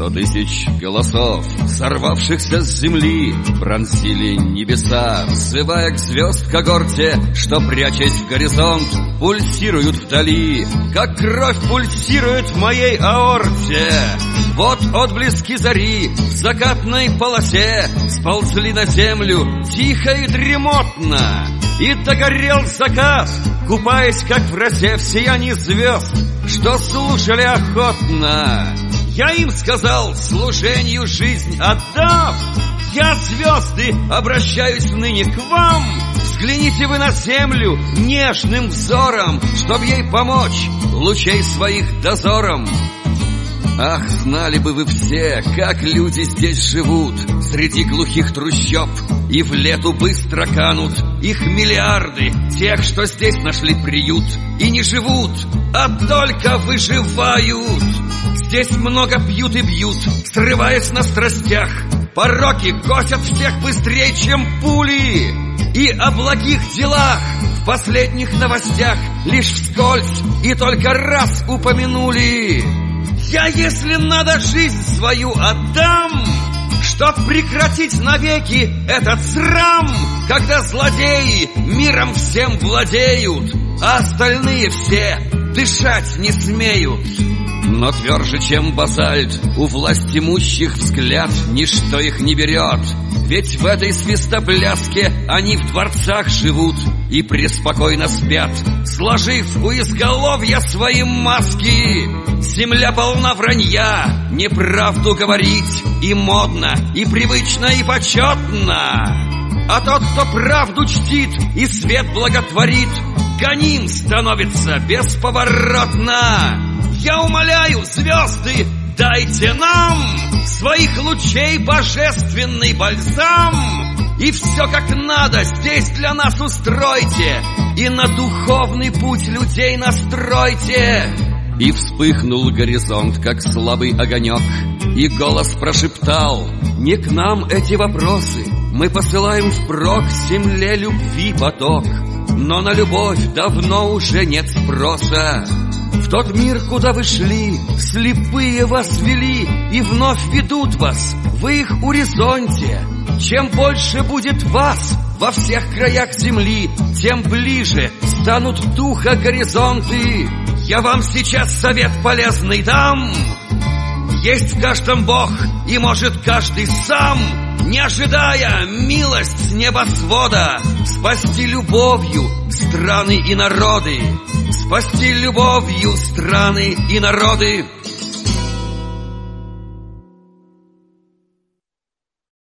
100 тысяч голосов, сорвавшихся с земли, пронзили небеса, взывая к звезд когорте, что, прячась в горизонт, пульсируют вдали, как кровь пульсирует в моей аорте. Вот отблески зари в закатной полосе сползли на землю тихо и дремотно, и догорел закат, купаясь, как в росе, в сиянии звезд, что слушали охотно. Я им сказал, служению жизнь отдав: я, звезды, обращаюсь ныне к вам. Взгляните вы на землю нежным взором, чтоб ей помочь лучей своих дозором. Ах, знали бы вы все, как люди здесь живут среди глухих трущоб, и в лету быстро канут их миллиарды, тех, что здесь нашли приют, и не живут, а только выживают. Здесь много пьют и бьют, срываясь на страстях, пороки косят всех быстрее, чем пули, и о благих делах в последних новостях лишь вскользь и только раз упомянули. Я, если надо, жизнь свою отдам, чтоб прекратить навеки этот срам, когда злодеи миром всем владеют, а остальные все дышать не смеют. Но тверже, чем базальт, у власть имущих взгляд ничто их не берет. Ведь в этой свистопляске они в дворцах живут и преспокойно спят, сложив у изголовья свои маски. Земля полна вранья, неправду говорить и модно, и привычно, и почетно. А тот, кто правду чтит и свет благотворит, гоним становится бесповоротно. Я умоляю, звезды, дайте нам своих лучей божественный бальзам, и все как надо здесь для нас устройте, и на духовный путь людей настройте. И вспыхнул горизонт, как слабый огонек, и голос прошептал: не к нам эти вопросы, мы посылаем впрок земле любви поток. Но на любовь давно уже нет спроса. В тот мир, куда вы шли, слепые вас вели и вновь ведут вас в их горизонте. Чем больше будет вас во всех краях земли, тем ближе станут духа горизонты. Я вам сейчас совет полезный дам. Есть в каждом Бог, и может каждый сам, не ожидая милость с небосвода, спасти любовью страны и народы, спасти любовью страны и народы.